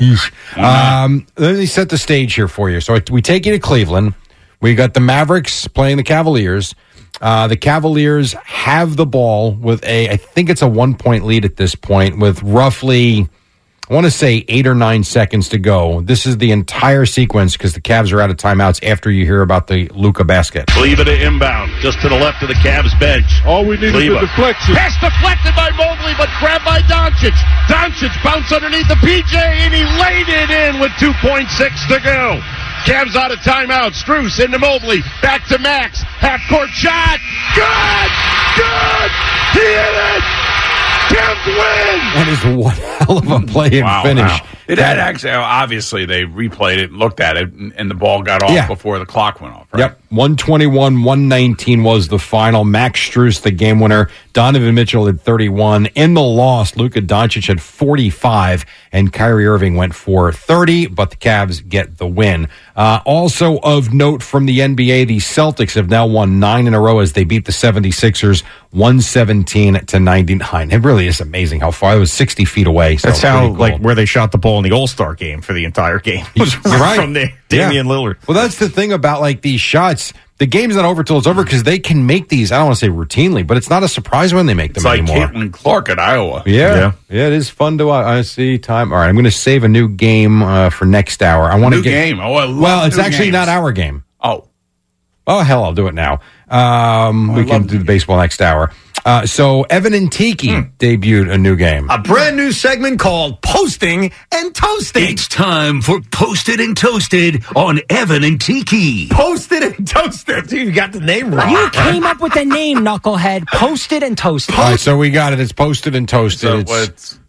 um, let me set the stage here for you. So we take you to Cleveland. We got the Mavericks playing the Cavaliers. Uh, the Cavaliers have the ball with a, I think it's a one-point lead at this point with roughly, I want to say eight or nine seconds to go. This is the entire sequence because the Cavs are out of timeouts after you hear about the Luka basket. Leave it to inbound, just to the left of the Cavs bench. All we need Leva. is a deflection. Pass deflected by Mobley, but grabbed by Doncic. Doncic bounced underneath the P J, and he laid it in with two point six to go. Cavs out of timeout. Strus into Mobley. Back to Max. Half-court shot. Good! Good! He hit it! Cavs win! That is one hell of a play and wow, finish. Wow. It had actually, obviously, they replayed it, looked at it, and, and the ball got off yeah. before the clock went off, right? Yep. one twenty-one one nineteen was the final. Max Strus, the game winner. Donovan Mitchell had thirty-one. In the loss, Luka Doncic had forty-five, and Kyrie Irving went for thirty, but the Cavs get the win. Uh, also of note from the N B A, the Celtics have now won nine in a row as they beat the seventy-sixers one seventeen to ninety-nine. It really is amazing how far. It was sixty feet away. So That's how, cool. like, where they shot the ball in the All-Star game for the entire game. You're right. From there, Damian yeah. Lillard. Well, that's the thing about, like, these shots. The game's not over till it's over because they can make these, I don't want to say routinely, but it's not a surprise when they make them it's like anymore. Caitlin Clark at Iowa. Yeah. yeah. Yeah, it is fun to watch. I see time. All right, I'm going to save a new game uh, for next hour. I want to get game. Oh, I love Well, it's new actually games. not our game. Oh. Oh, hell, I'll do it now. Um, oh, we can do the baseball next hour. Uh, so Evan and Tiki hmm. debuted a new game. A brand new segment called Posting and Toasting. It's time for Posted and Toasted on Evan and Tiki. Posted and Toasted. You got the name wrong. You came up with the name, knucklehead. Posted and Toasted. All right, so we got it. It's Posted and Toasted. So it's, what's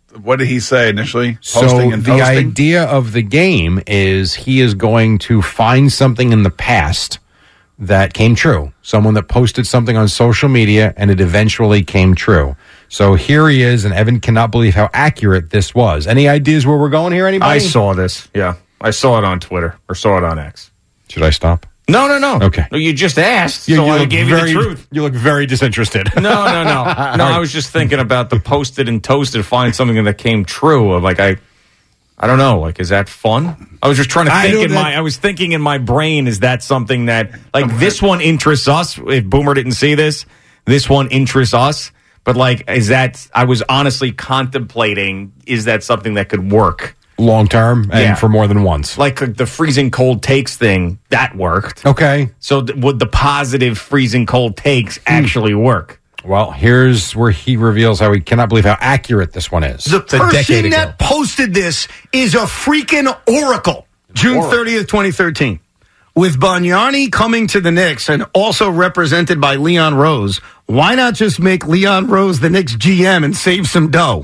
what did he say initially? So Posting and the toasting? idea of the game is he is going to find something in the past that came true. Someone that posted something on social media and it eventually came true. So here he is, and Evan cannot believe how accurate this was. Any ideas where we're going here, anybody? I saw this. Yeah. I saw it on Twitter or saw it on X. Should I stop? No, no, no. Okay. No, you just asked, You- so you I look gave very- you the truth. You look very disinterested. No, no, no. No, I was just thinking about the posted and toasted, find something that came true. Of like, I I don't know. Like, is that fun? I was just trying to I think know in that- my, I was thinking in my brain, is that something that, like, this one interests us? If Boomer didn't see this, this one interests us. But, like, is that, I was honestly contemplating, is that something that could work? Long term and Yeah. for more than once. Like uh, the freezing cold takes thing, that worked. Okay. So th- would the positive freezing cold takes actually work? Well, here's where he reveals how he cannot believe how accurate this one is. The person that posted this is a freaking oracle. June thirtieth, twenty thirteen. With Bargnani coming to the Knicks and also represented by Leon Rose, why not just make Leon Rose the Knicks G M and save some dough?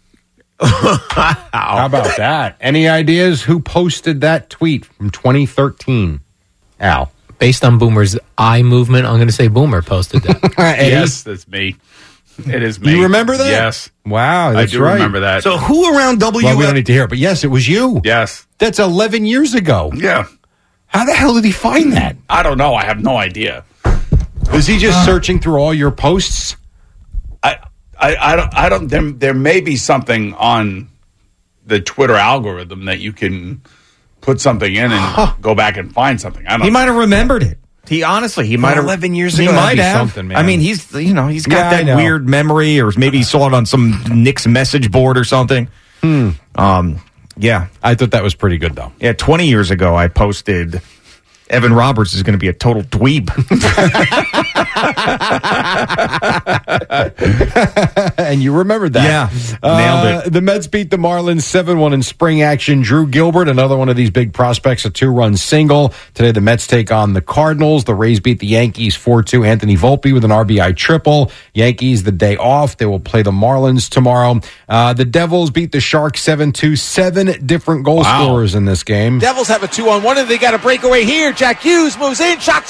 How about that? Any ideas who posted that tweet from twenty thirteen? Al. Based on Boomer's eye movement, I'm going to say Boomer posted that. Yes, that's me. It is me. You remember that? Yes. Wow, that's I do right. remember that. So who around W? Well, we don't need to hear it, but yes, it was you. Yes. That's eleven years ago. Yeah. How the hell did he find that? I don't know. I have no idea. Was he just searching through all your posts? I, I, I don't. I don't. There, there may be something on the Twitter algorithm that you can put something in and go back and find something. I don't. He might have remembered it. He honestly, he might have. eleven years He ago, that'd might be have. something, man. I mean, he's you know he's got Yeah, I that know. weird memory, or maybe he saw it on some Knicks message board or something. Hmm. Um. Yeah, I thought that was pretty good, though. Yeah, twenty years ago, I posted Evan Roberts is going to be a total dweeb. And you remembered that. Yeah, Uh, nailed it. The Mets beat the Marlins seven one in spring action. Drew Gilbert, another one of these big prospects, a two-run single. Today, the Mets take on the Cardinals. The Rays beat the Yankees four two. Anthony Volpe with an R B I triple. Yankees the day off. They will play the Marlins tomorrow. Uh, the Devils beat the Sharks seven two. Seven different goal Wow. scorers in this game. Devils have a two on one, and they got a breakaway here. Jack Hughes moves in, shot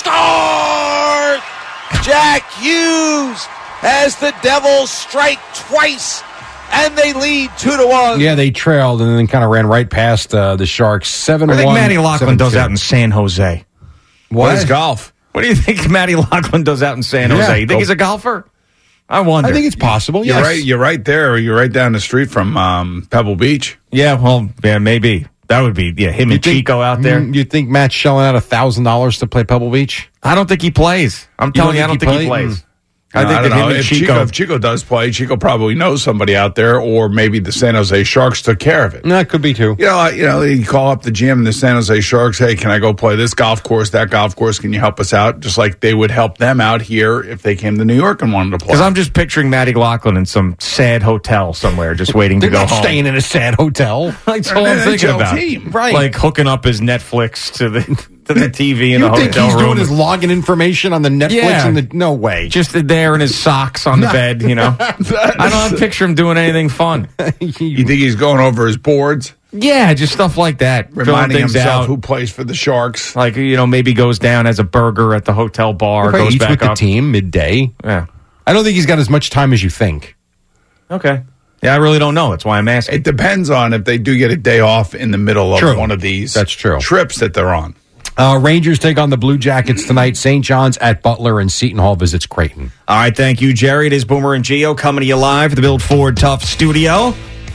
scores! Jack Hughes has the Devils strike twice, and they lead two to one. Yeah, they trailed and then kind of ran right past uh, the Sharks. seven one. What do you think Matty Lachlan does out in San Jose? What? is golf? What do you think Matty Lachlan does out in San Yeah, Jose? You think go- he's a golfer? I wonder. I think it's possible, You're yes. right. You're right there. You're right down the street from um, Pebble Beach. Yeah, well, yeah, maybe. That would be, yeah, him You and think- Chico out there. Mm, You think Matt's shelling out one thousand dollars to play Pebble Beach? I don't think he plays. I'm telling you, I don't think he plays. I No, think don't that him know. and if Chico. if Chico does play, Chico probably knows somebody out there, or maybe the San Jose Sharks took care of it. No, it could be too. You know, I- you know, you call up the G M and the San Jose Sharks. Hey, can I go play this golf course, that golf course? Can you help us out? Just like they would help them out here if they came to New York and wanted to play. Because I'm just picturing Matty Lachlan in some sad hotel somewhere, just waiting to They're go not home. staying in a sad hotel. That's They're all I'm an thinking N H L about. team. Right. Like hooking up his Netflix to the to the T V in You the think hotel he's room. doing his login information on the Netflix? Yeah. And the, no way. just there in his socks on the bed, you know. I don't picture him doing anything fun. you think he's going over his boards, Yeah, just stuff like that. Filling reminding things himself out. who plays for the Sharks? Like, you know, maybe goes down as a burger at the hotel bar, Right, goes eats back with up. the team midday. Yeah. I don't think he's got as much time as you think. Okay. Yeah, I really don't know. That's why I'm asking. It depends on if they do get a day off in the middle of True. one of these That's true. trips that they're on. Uh, Rangers take on the Blue Jackets tonight. Saint John's at Butler, and Seton Hall visits Creighton. All right, thank you, Jerry. It is Boomer and Gio coming to you live at the Build Ford Tough studio.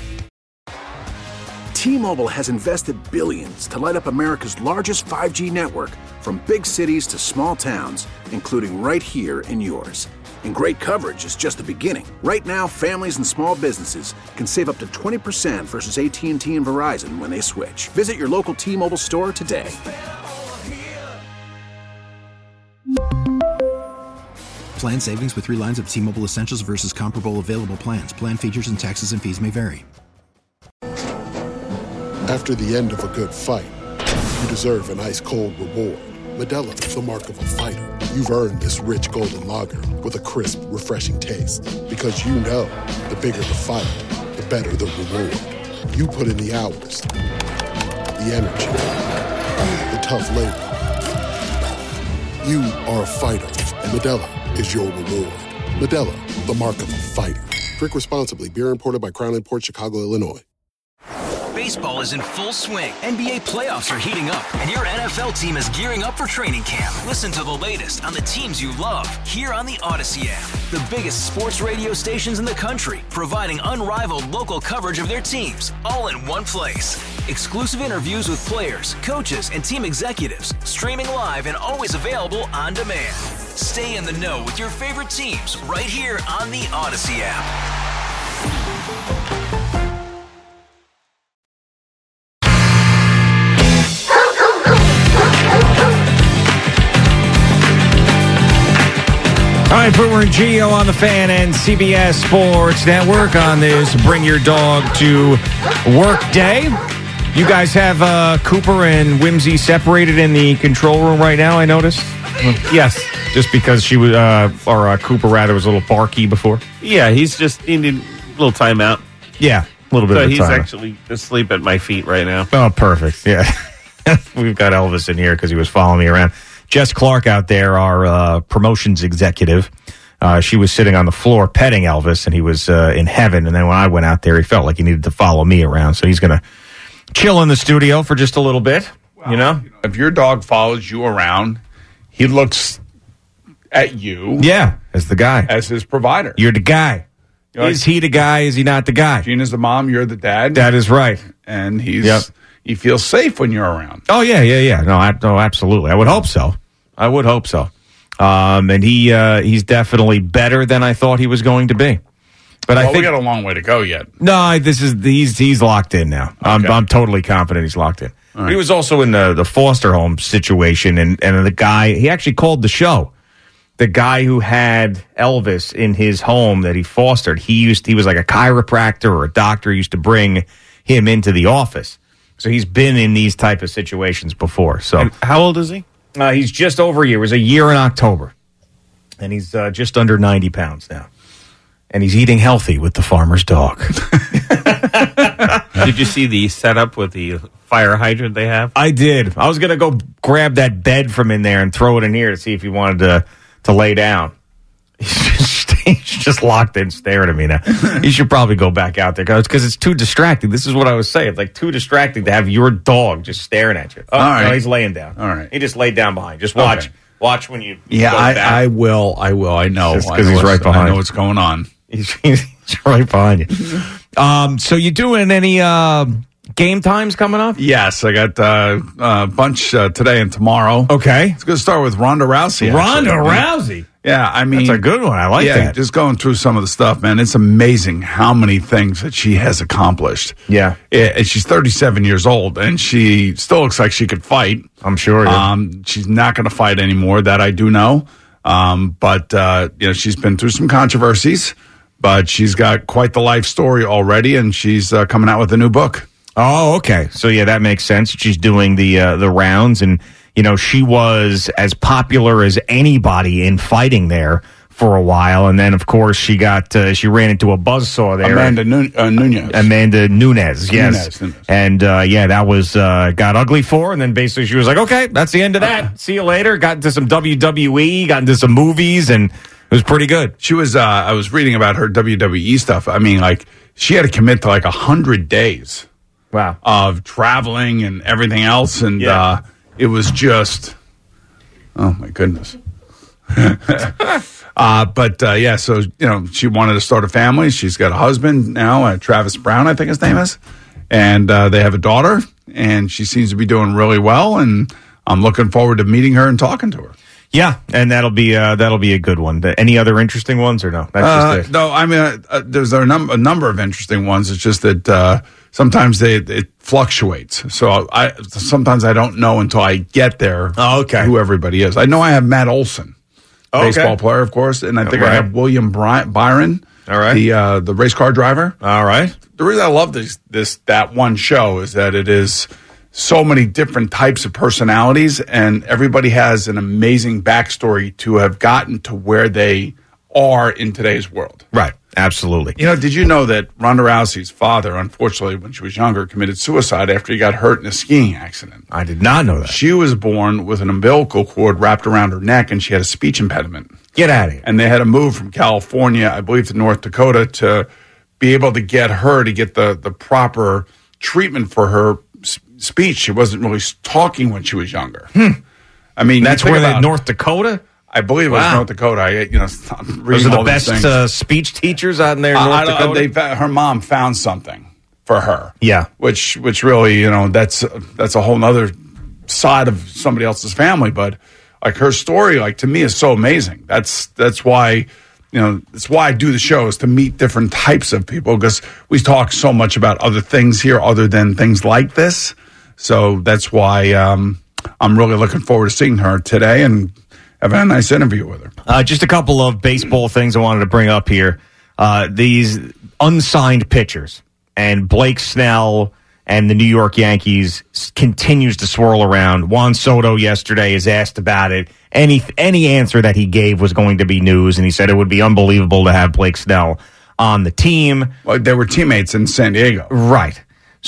T-Mobile has invested billions to light up America's largest five G network, from big cities to small towns, including right here in yours. And great coverage is just the beginning. Right now, families and small businesses can save up to twenty percent versus A T and T and Verizon when they switch. Visit your local T-Mobile store today. Plan savings with three lines of T-Mobile Essentials versus comparable available plans. Plan features and taxes and fees may vary. After the end of a good fight, you deserve an ice-cold reward. Modelo is the mark of a fighter. You've earned this rich golden lager with a crisp, refreshing taste. Because you know, the bigger the fight, the better the reward. You put in the hours, the energy, the tough labor. You are a fighter, and Modelo is your reward. Modelo, the mark of a fighter. Drink responsibly. Beer imported by Crown Imports, Chicago, Illinois. Baseball is in full swing. N B A playoffs are heating up, and your N F L team is gearing up for training camp. Listen to the latest on the teams you love here on the Odyssey app. The biggest sports radio stations in the country, providing unrivaled local coverage of their teams, all in one place. Exclusive interviews with players, coaches, and team executives, streaming live and always available on demand. Stay in the know with your favorite teams right here on the Odyssey app. All right, Boomer and Gio on the Fan and C B S Sports Network on this Bring Your Dog to Work Day. You guys have uh, Cooper and Whimsy separated in the control room right now, I noticed. Yes. Just because she was, uh, or uh, Cooper rather, was a little barky before. Yeah, he's just needing a little timeout. Yeah, a little bit so of a he's timeout. actually asleep at my feet right now. Oh, perfect. Yeah. We've got Elvis in here because he was following me around. Jess Clark out there, our uh, promotions executive. Uh, she was sitting on the floor petting Elvis, and he was uh, in heaven. And then when I went out there, he felt like he needed to follow me around. So he's going to chill in the studio for just a little bit, Well, you know? If your dog follows you around, he looks at you. Yeah, as the guy. As his provider. You're the guy. You know, is he the guy? Is he not the guy? Gina's the mom, you're the dad. That is right. And he's Yep. he feels safe when you're around. Oh, yeah, yeah, yeah. No, I, no, absolutely. I would hope so. I would hope so. Um, and he uh, he's definitely better than I thought he was going to be. But well, I think we got a long way to go yet. no, this is he's he's locked in now. I'm Okay. I'm totally confident he's locked in. All right. He was also in the the foster home situation, and and the guy he actually called the show. The guy who had Elvis in his home that he fostered, he used he was like a chiropractor or a doctor, used to bring him into the office. So he's been in these type of situations before. So And how old is he? Uh, he's just over a year. It was a year in October. And he's uh, just under ninety pounds now. And he's eating healthy with the farmer's dog. Did you see the setup with the fire hydrant they have? I did. I was going to go grab that bed from in there and throw it in here to see if he wanted to, to lay down. He's just, he's just locked in staring at me now. You should probably go back out there because it's too distracting. This is what I was saying. It's like too distracting to have your dog just staring at you. Oh, All right. no, he's laying down. All right. He just laid down behind. Just watch. Okay. Watch when you Yeah, go I, back. I will. I will. I know. Just I 'cause know he's what's- right behind. I know what's going on. He's, he's right behind you. Um, so you doing any uh, game times coming up? Yes, I got uh, a bunch uh, today and tomorrow. Okay. It's going to start with Ronda Rousey. Ronda actually. Rousey. Yeah, I mean, That's a good one. I like yeah, that. just going through some of the stuff, man. It's amazing how many things that she has accomplished. Yeah. Yeah, and she's thirty-seven years old, and she still looks like she could fight. I'm sure. Yeah. Um, she's not going to fight anymore. That I do know. Um, but uh, you know, she's been through some controversies, but she's got quite the life story already, and she's uh, coming out with a new book. Oh, okay. So yeah, that makes sense. She's doing the uh, the rounds, and you know, she was as popular as anybody in fighting there for a while, and then of course she got uh, she ran into a buzzsaw there. Amanda Nu- uh, Nunez. Amanda Nunes, yes, Nunes, Nunes. and uh, yeah, that was uh, got ugly for her. And then basically she was like, "Okay, that's the end of that. See you later." Got into some W W E, got into some movies, and it was pretty good. She was. Uh, I was reading about her W W E stuff. I mean, like she had to commit to like a hundred days. Wow. Of traveling and everything else, and Yeah. uh, it was just, oh my goodness. uh, but uh, yeah, so you know, she wanted to start a family. She's got a husband now, uh, Travis Brown, I think his name is, and uh, they have a daughter. And she seems to be doing really well. And I'm looking forward to meeting her and talking to her. Yeah, and that'll be uh, that'll be a good one. Any other interesting ones or no? That's Uh, just it. no, I mean, uh, uh, there's a, num- a number of interesting ones. It's just that uh, sometimes they it fluctuates. So I sometimes I don't know until I get there. Oh, okay. Who everybody is. I know I have Matt Olson, Oh, okay. baseball player, of course, and I think All I right. have William Bry- Byron. All right. the uh, the race car driver. All right. The reason I love this this that one show is that it is so many different types of personalities, and everybody has an amazing backstory to have gotten to where they are in today's world. Right. Absolutely. You know, did you know that Ronda Rousey's father, unfortunately, when she was younger, committed suicide after he got hurt in a skiing accident? I did not know that. She was born with an umbilical cord wrapped around her neck, and she had a speech impediment. Get out of here. And they had to move from California, I believe, to North Dakota to be able to get her to get the, the proper treatment for her s- speech. She wasn't really talking when she was younger. Hmm. I mean, that's where they North Dakota? I believe it was Wow. North Dakota. I, you know, Those are the best uh, speech teachers out in there in Uh, North I don't- Dakota? They, fa- her mom found something for her. Yeah. Which, which really, you know, that's that's a whole nother side of somebody else's family. But like her story, like to me, is so amazing. That's that's why, you know, that's why I do the show, is to meet different types of people, because we talk so much about other things here other than things like this. So that's why um, I'm really looking forward to seeing her today and having a nice interview with her. Uh, just a couple of baseball things I wanted to bring up here. Uh, these unsigned pitchers, and Blake Snell and the New York Yankees s- continues to swirl around. Juan Soto yesterday is asked about it. Any any answer that he gave was going to be news, and he said it would be unbelievable to have Blake Snell on the team. Well, they were teammates in San Diego. Right.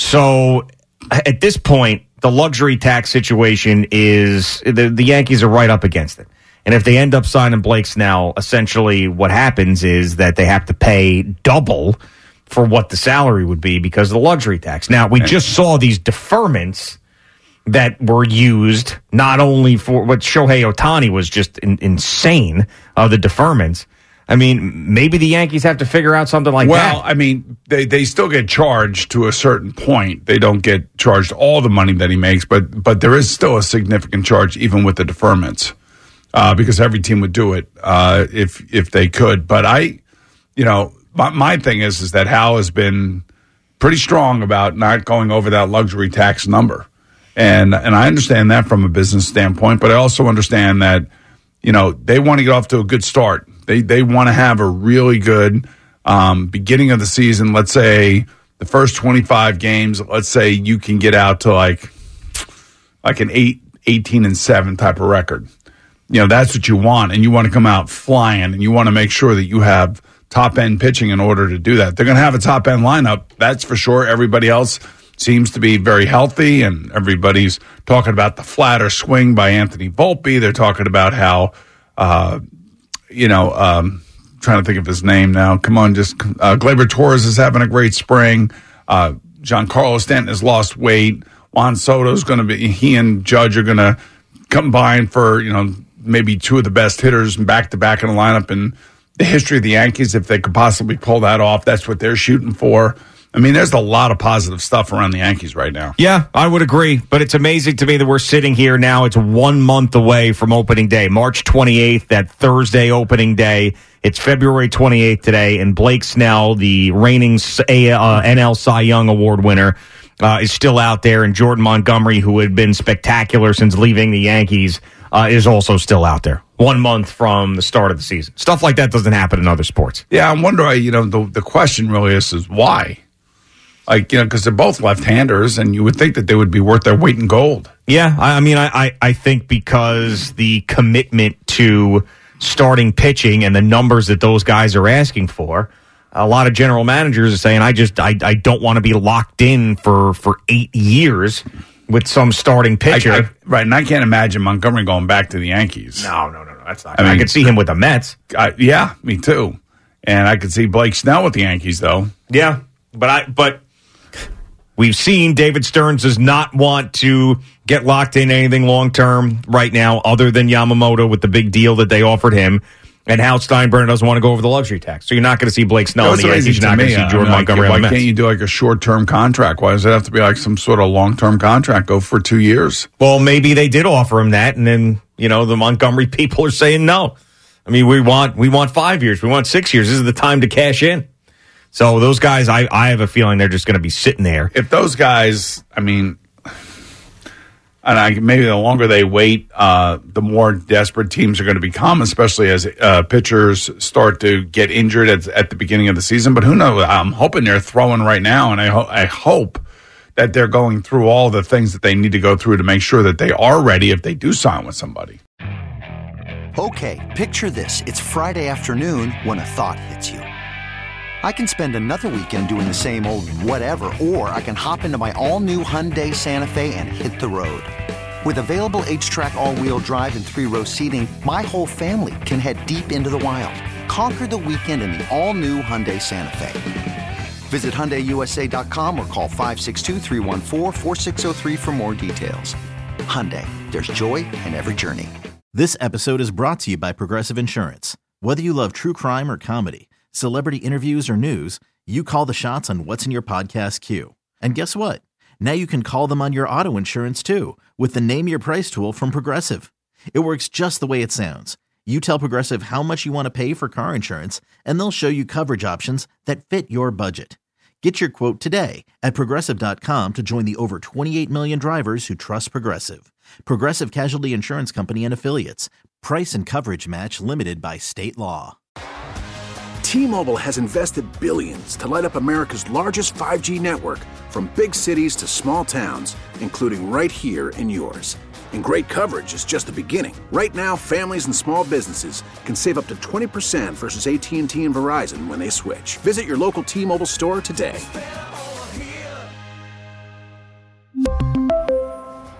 So at this point, the luxury tax situation is the, the Yankees are right up against it. And if they end up signing Blake Snell, essentially what happens is that they have to pay double for what the salary would be because of the luxury tax. Now, we just saw these deferments that were used not only for what Shohei Ohtani was just in, insane, uh, the deferments. I mean, maybe the Yankees have to figure out something like well, that. I mean, they, they still get charged to a certain point. They don't get charged all the money that he makes, but but there is still a significant charge even with the deferments, uh, because every team would do it uh, if if they could. But I, you know, my, my thing is is that Hal has been pretty strong about not going over that luxury tax number, and and I understand that from a business standpoint, but I also understand that, you know, they want to get off to a good start. They they want to have a really good um, beginning of the season. Let's say the first twenty-five games, let's say you can get out to like like an eight, eighteen and seven type of record. You know, that's what you want, and you want to come out flying, and you want to make sure that you have top-end pitching in order to do that. They're going to have a top-end lineup, that's for sure. Everybody else seems to be very healthy, and everybody's talking about the flatter swing by Anthony Volpe. They're talking about how uh, – you know, um, trying to think of his name now. Come on, just uh, Gleyber Torres is having a great spring. Uh, Giancarlo Stanton has lost weight. Juan Soto's going to be, he and Judge are going to combine for, you know, maybe two of the best hitters back to back in the lineup in the history of the Yankees. If they could possibly pull that off, that's what they're shooting for. I mean, there's a lot of positive stuff around the Yankees right now. Yeah, I would agree. But it's amazing to me that we're sitting here now. It's one month away from opening day, March twenty-eighth, that Thursday opening day. It's February twenty-eighth today, and Blake Snell, the reigning uh, N L Cy Young Award winner, uh, is still out there. And Jordan Montgomery, who had been spectacular since leaving the Yankees, uh, is also still out there. One month from the start of the season. Stuff like that doesn't happen in other sports. Yeah, I wonder, you know, the, the question really is, is why? Like, you know, because they're both left-handers, and you would think that they would be worth their weight in gold. Yeah, I, I mean, I, I, I think because the commitment to starting pitching and the numbers that those guys are asking for, a lot of general managers are saying, I just I, I don't want to be locked in for, for eight years with some starting pitcher. I, I, right, and I can't imagine Montgomery going back to the Yankees. No, no, no, no, that's not. I, mean, I could see him with the Mets. I, yeah, me too. And I could see Blake Snell with the Yankees, though. Yeah, but I but. We've seen David Stearns does not want to get locked in anything long-term right now other than Yamamoto with the big deal that they offered him. And Hal Steinbrenner doesn't want to go over the luxury tax. So you're not going to see Blake Snell in the Yankees. You're not going to see Jordan Montgomery on the Mets. Why can't you do like a short-term contract? Why does it have to be like some sort of long-term contract? Go for two years. Well, maybe they did offer him that, and then, you know, the Montgomery people are saying no. I mean, we want we want five years. We want six years. This is the time to cash in. So those guys, I, I have a feeling they're just going to be sitting there. If those guys, I mean, and I, maybe the longer they wait, uh, the more desperate teams are going to become, especially as uh, pitchers start to get injured at, at the beginning of the season. But who knows? I'm hoping they're throwing right now, and I, ho- I hope that they're going through all the things that they need to go through to make sure that they are ready if they do sign with somebody. Okay, picture this. It's Friday afternoon when a thought hits you. I can spend another weekend doing the same old whatever, or I can hop into my all-new Hyundai Santa Fe and hit the road. With available H-Track all-wheel drive and three-row seating, my whole family can head deep into the wild. Conquer the weekend in the all-new Hyundai Santa Fe. Visit Hyundai U S A dot com or call five six two, three one four, four six zero three for more details. Hyundai, there's joy in every journey. This episode is brought to you by Progressive Insurance. Whether you love true crime or comedy, celebrity interviews or news, you call the shots on what's in your podcast queue. And guess what? Now you can call them on your auto insurance too with the Name Your Price tool from Progressive. It works just the way it sounds. You tell Progressive how much you want to pay for car insurance, and they'll show you coverage options that fit your budget. Get your quote today at Progressive dot com to join the over twenty-eight million drivers who trust Progressive. Progressive Casualty Insurance Company and Affiliates. Price and coverage match limited by state law. T-Mobile has invested billions to light up America's largest five G network, from big cities to small towns, including right here in yours. And great coverage is just the beginning. Right now, families and small businesses can save up to twenty percent versus A T and T and Verizon when they switch. Visit your local T-Mobile store today.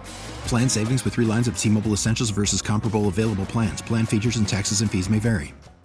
Plan savings with three lines of T-Mobile Essentials versus comparable available plans. Plan features and taxes and fees may vary.